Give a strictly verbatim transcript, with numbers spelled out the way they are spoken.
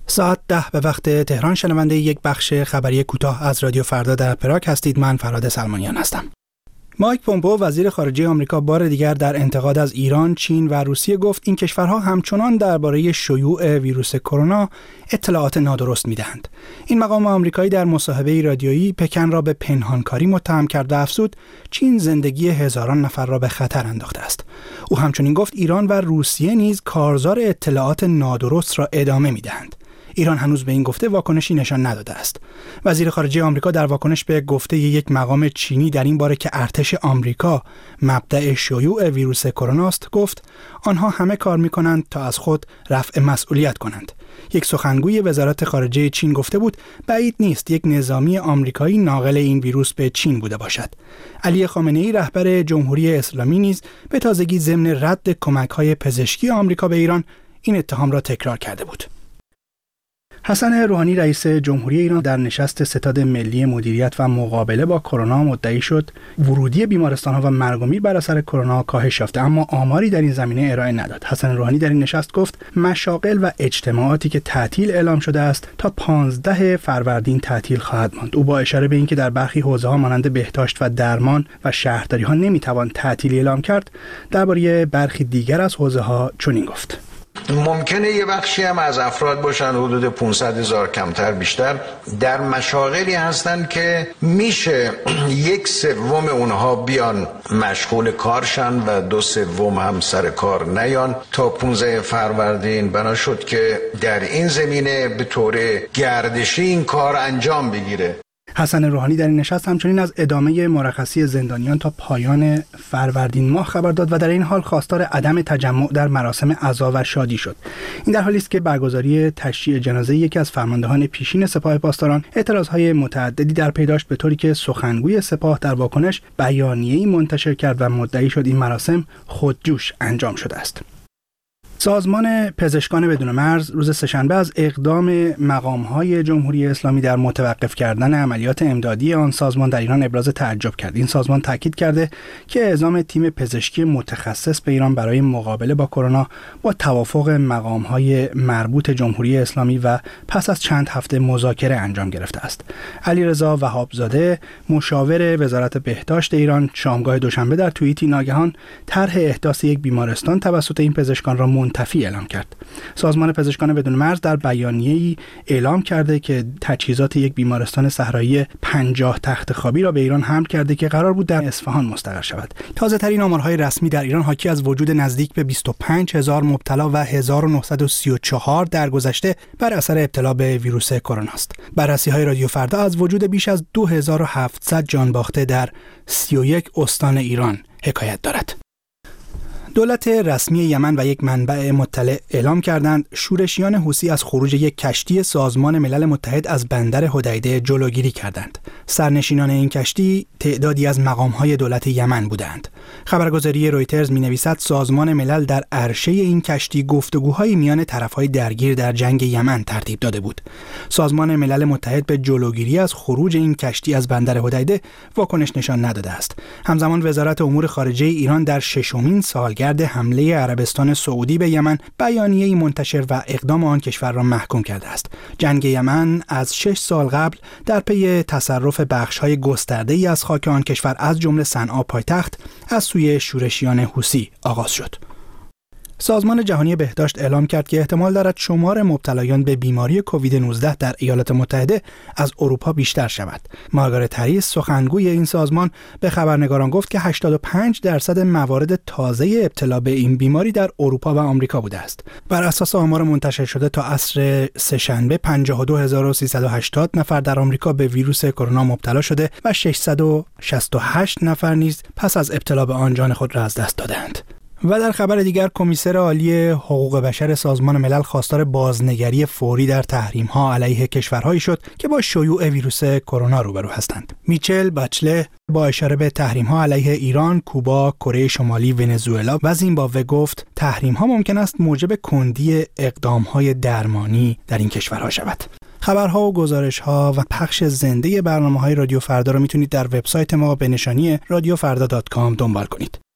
ساعت ده به وقت تهران شنونده یک بخش خبری کوتاه از رادیو فردا در پراگ هستید. من فراد سلمانیان هستم. مایک پومپئو وزیر خارجه آمریکا بار دیگر در انتقاد از ایران، چین و روسیه گفت این کشورها همچنان درباره شیوع ویروس کرونا اطلاعات نادرست میدهند. این مقام آمریکایی در مصاحبه رادیویی پکن را به پنهانکاری متهم کرد و افزود چین زندگی هزاران نفر را به خطر انداخته است. او همچنین گفت ایران و روسیه نیز کارزار اطلاعات نادرست را ادامه میدهند. ایران هنوز به این گفته واکنشی نشان نداده است. وزیر خارجه آمریکا در واکنش به گفته یک مقام چینی در این باره که ارتش آمریکا مبدأ شیوع ویروس کرونا است گفت آنها همه کار می‌کنند تا از خود رفع مسئولیت کنند. یک سخنگوی وزارت خارجه چین گفته بود بعید نیست یک نظامی آمریکایی ناقل این ویروس به چین بوده باشد. علی خامنه‌ای رهبر جمهوری اسلامی نیز به تازگی ضمن رد کمک‌های پزشکی آمریکا به ایران این اتهام را تکرار کرده بود. حسن روحانی رئیس جمهوری ایران در نشست ستاد ملی مدیریت و مقابله با کرونا مدعی شد ورودی بیمارستان‌ها و مرگ و میر بر اثر کرونا کاهش یافته، اما آماری در این زمینه ارائه نداد. حسن روحانی در این نشست گفت مشاغل و اجتماعاتی که تعطیل اعلام شده است تا پانزده فروردین تعطیل خواهد ماند. او با اشاره به اینکه در برخی حوزه‌ها مانند بهداشت و درمان و شهرداری‌ها نمی‌توان تعطیلی اعلام کرد، درباره برخی دیگر از حوزه‌ها چنین گفت: ممکنه یه بخشی هم از افراد باشن حدود پانصد هزار کمتر بیشتر در مشاغلی هستن که میشه یک سوم اونها بیان مشغول کارشن و دو سوم هم سر کار نیان تا پانزده فروردین. بنا شد که در این زمینه به طور گردشی این کار انجام بگیره. حسن روحانی در این نشست همچنین از ادامه مرخصی زندانیان تا پایان فروردین ماه خبر داد و در این حال خواستار عدم تجمع در مراسم عزا و شادی شد. این در حالی است که برگزاری تشییع جنازه یکی از فرماندهان پیشین سپاه پاسداران اعتراضهای متعددی در پی داشت، به طوری که سخنگوی سپاه در واکنش بیانیه‌ای منتشر کرد و مدعی شد این مراسم خودجوش انجام شده است. سازمان پزشکان بدون مرز روز سه‌شنبه از اقدام مقام‌های جمهوری اسلامی در متوقف کردن عملیات امدادی آن سازمان در ایران ابراز تعجب کرد. این سازمان تاکید کرده که اعزام تیم پزشکی متخصص به ایران برای مقابله با کرونا با توافق مقام‌های مربوط جمهوری اسلامی و پس از چند هفته مذاکره انجام گرفته است. علیرضا وهابزاده مشاور وزارت بهداشت ایران شامگاه دوشنبه در توییتی ناگهان طرح احداث یک بیمارستان توسط این پزشکان را منتفی اعلام کرد. سازمان پزشکان بدون مرز در بیانیه‌ای اعلام کرده که تجهیزات یک بیمارستان صحرایی پنجاه تخت خوابی را به ایران حمل کرده که قرار بود در اصفهان مستقر شود. تازه‌ترین آمارهای رسمی در ایران حاکی از وجود نزدیک به بیست و پنج هزار مبتلا و هزار و نهصد و سی و چهار درگذشته بر اثر ابتلا به ویروس کرونا است. بررسی‌های رادیو فردا از وجود بیش از دو هزار و هفتصد جان باخته در سی و یک استان ایران حکایت دارد. دولت رسمی یمن و یک منبع مطلع اعلام کردند شورشیان حوثی از خروج یک کشتی سازمان ملل متحد از بندر حدیده جلوگیری کردند. سرنشینان این کشتی تعدادی از مقام‌های دولت یمن بودند. خبرگزاری رویترز می‌نویسد سازمان ملل در عرشه این کشتی گفتگوهای میان طرف‌های درگیر در جنگ یمن ترتیب داده بود. سازمان ملل متحد به جلوگیری از خروج این کشتی از بندر حدیده واکنش نشان نداده است. همزمان وزارت امور خارجه ایران در ششمین سالگرد حمله عربستان سعودی به یمن بیانیه‌ای منتشر و اقدام آن کشور را محکوم کرده است. جنگ یمن از شش سال قبل در پی تصرف بخش‌های گسترده‌ای از خاک آن کشور از جمله صنعا پایتخت از سوی شورشیان حوثی آغاز شد. سازمان جهانی بهداشت اعلام کرد که احتمال دارد شمار مبتلایان به بیماری کووید نوزده در ایالات متحده از اروپا بیشتر شود. مارگارت هریس سخنگوی این سازمان به خبرنگاران گفت که هشتاد و پنج درصد موارد تازه ابتلا به این بیماری در اروپا و آمریکا بوده است. بر اساس آمار منتشر شده تا عصر سه‌شنبه پنجاه و دو هزار و سیصد و هشتاد نفر در آمریکا به ویروس کرونا مبتلا شده و ششصد و شصت و هشت نفر نیز پس از ابتلا به آن جان خود را از دست دادند. و در خبر دیگر کمیسر عالی حقوق بشر سازمان ملل خواستار بازنگری فوری در تحریم‌ها علیه کشورهایی شد که با شیوع ویروس کرونا روبرو هستند. میچل باچله با اشاره به تحریم‌ها علیه ایران، کوبا، کره شمالی، ونزوئلا و زیمبابوه گفت تحریم‌ها ممکن است موجب کندی اقدام‌های درمانی در این کشورها شود. خبرها و گزارش‌ها و پخش زنده برنامه‌های رادیو فردا را میتونید در وبسایت ما به نشانی رادیو فردا دات کام دنبال کنید.